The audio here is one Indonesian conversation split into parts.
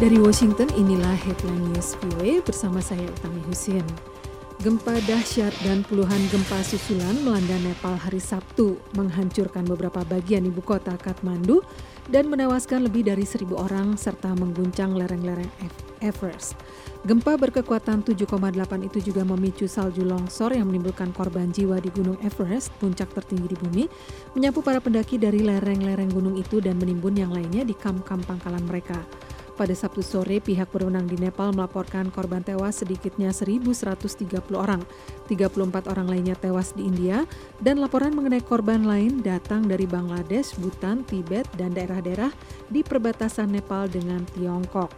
Dari Washington, inilah Headline News VOA bersama saya Utami Husin. Gempa dahsyat dan puluhan gempa susulan melanda Nepal hari Sabtu, menghancurkan beberapa bagian ibu kota Kathmandu dan menewaskan lebih dari 1.000 orang serta mengguncang lereng-lereng Everest. Gempa berkekuatan 7,8 itu juga memicu salju longsor yang menimbulkan korban jiwa di Gunung Everest, puncak tertinggi di bumi, menyapu para pendaki dari lereng-lereng gunung itu dan menimbun yang lainnya di kamp-kamp pangkalan mereka. Pada Sabtu sore, pihak berwenang di Nepal melaporkan korban tewas sedikitnya 1.130 orang, 34 orang lainnya tewas di India, dan laporan mengenai korban lain datang dari Bangladesh, Bhutan, Tibet, dan daerah-daerah di perbatasan Nepal dengan Tiongkok.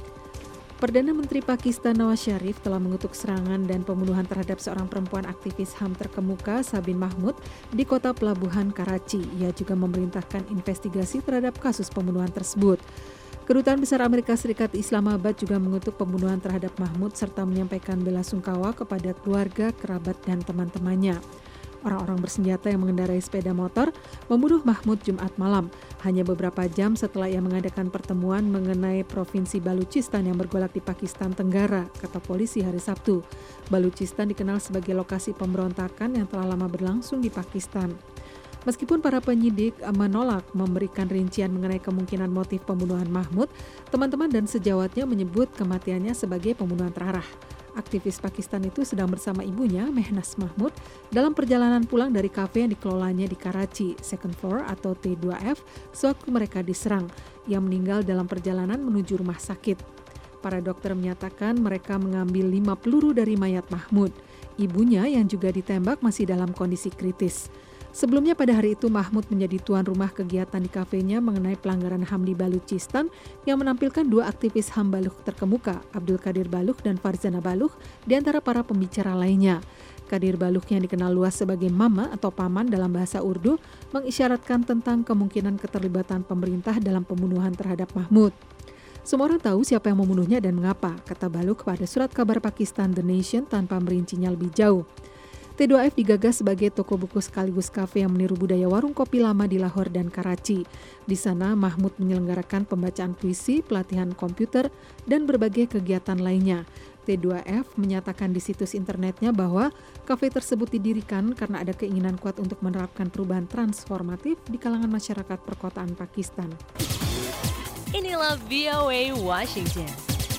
Perdana Menteri Pakistan Nawaz Sharif telah mengutuk serangan dan pembunuhan terhadap seorang perempuan aktivis HAM terkemuka, Sabin Mahmud, di kota pelabuhan Karachi. Ia juga memerintahkan investigasi terhadap kasus pembunuhan tersebut. Kedutaan Besar Amerika Serikat di Islamabad juga mengutuk pembunuhan terhadap Mahmud serta menyampaikan bela sungkawa kepada keluarga, kerabat, dan teman-temannya. Orang-orang bersenjata yang mengendarai sepeda motor membunuh Mahmud Jumat malam, hanya beberapa jam setelah ia mengadakan pertemuan mengenai provinsi Baluchistan yang bergolak di Pakistan Tenggara, kata polisi hari Sabtu. Baluchistan dikenal sebagai lokasi pemberontakan yang telah lama berlangsung di Pakistan. Meskipun para penyidik menolak memberikan rincian mengenai kemungkinan motif pembunuhan Mahmud, teman-teman dan sejawatnya menyebut kematiannya sebagai pembunuhan terarah. Aktivis Pakistan itu sedang bersama ibunya, Mehnaz Mahmud, dalam perjalanan pulang dari kafe yang dikelolanya di Karachi, Second Floor atau T2F, sewaktu mereka diserang. Ia meninggal dalam perjalanan menuju rumah sakit. Para dokter menyatakan mereka mengambil 5 peluru dari mayat Mahmud. Ibunya yang juga ditembak masih dalam kondisi kritis. Sebelumnya pada hari itu Mahmud menjadi tuan rumah kegiatan di kafenya mengenai pelanggaran HAM di Baluchistan yang menampilkan 2 aktivis HAM Baluch terkemuka, Abdul Qadir Baluch dan Farzana Baluch, di antara para pembicara lainnya. Qadir Baluch yang dikenal luas sebagai Mama atau Paman dalam bahasa Urdu mengisyaratkan tentang kemungkinan keterlibatan pemerintah dalam pembunuhan terhadap Mahmud. Semua orang tahu siapa yang membunuhnya dan mengapa, kata Baluch pada surat kabar Pakistan The Nation tanpa merincinya lebih jauh. T2F digagas sebagai toko buku sekaligus kafe yang meniru budaya warung kopi lama di Lahore dan Karachi. Di sana, Mahmud menyelenggarakan pembacaan puisi, pelatihan komputer, dan berbagai kegiatan lainnya. T2F menyatakan di situs internetnya bahwa kafe tersebut didirikan karena ada keinginan kuat untuk menerapkan perubahan transformatif di kalangan masyarakat perkotaan Pakistan. Inilah VOA Washington.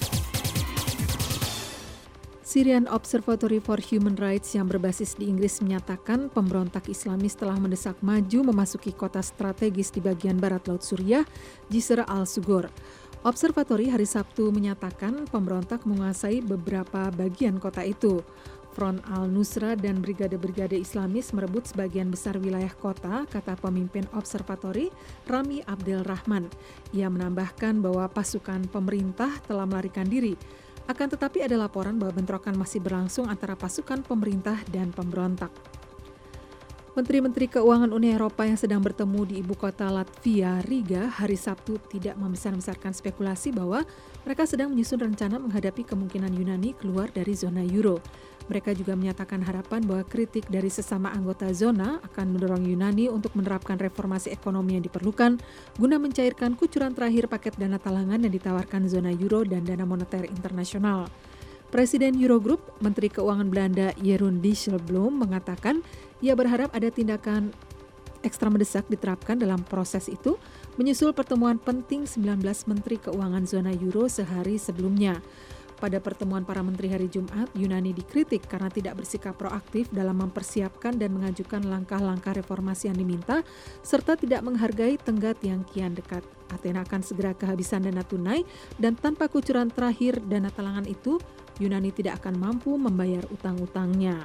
Syrian Observatory for Human Rights yang berbasis di Inggris menyatakan pemberontak Islamis telah mendesak maju memasuki kota strategis di bagian barat Laut Suriah, Jisr al-Sugur. Observatory hari Sabtu menyatakan pemberontak menguasai beberapa bagian kota itu. Front al-Nusra dan brigade-brigade Islamis merebut sebagian besar wilayah kota, kata pemimpin observatory Rami Abdel Rahman. Ia menambahkan bahwa pasukan pemerintah telah melarikan diri. Akan tetapi ada laporan bahwa bentrokan masih berlangsung antara pasukan pemerintah dan pemberontak. Menteri-menteri keuangan Uni Eropa yang sedang bertemu di ibu kota Latvia, Riga, hari Sabtu tidak membesar-besarkan spekulasi bahwa mereka sedang menyusun rencana menghadapi kemungkinan Yunani keluar dari zona euro. Mereka juga menyatakan harapan bahwa kritik dari sesama anggota zona akan mendorong Yunani untuk menerapkan reformasi ekonomi yang diperlukan guna mencairkan kucuran terakhir paket dana talangan yang ditawarkan zona euro dan dana moneter internasional. Presiden Eurogroup, Menteri Keuangan Belanda Jeroen Dijsselbloem mengatakan ia berharap ada tindakan ekstra mendesak diterapkan dalam proses itu menyusul pertemuan penting 19 Menteri Keuangan zona euro sehari sebelumnya. Pada pertemuan para menteri hari Jumat, Yunani dikritik karena tidak bersikap proaktif dalam mempersiapkan dan mengajukan langkah-langkah reformasi yang diminta, serta tidak menghargai tenggat yang kian dekat. Athena akan segera kehabisan dana tunai, dan tanpa kucuran terakhir dana talangan itu, Yunani tidak akan mampu membayar utang-utangnya.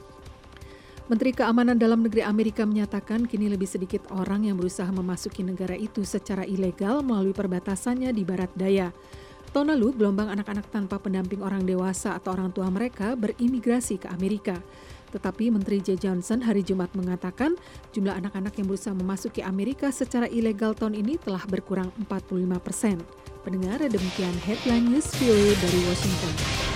Menteri Keamanan Dalam Negeri Amerika menyatakan kini lebih sedikit orang yang berusaha memasuki negara itu secara ilegal melalui perbatasannya di barat daya. Tahun lalu, gelombang anak-anak tanpa pendamping orang dewasa atau orang tua mereka berimigrasi ke Amerika. Tetapi Menteri J. Johnson hari Jumat mengatakan jumlah anak-anak yang berusaha memasuki Amerika secara ilegal tahun ini telah berkurang 45%. Pendengar, demikian Headline News VOA dari Washington.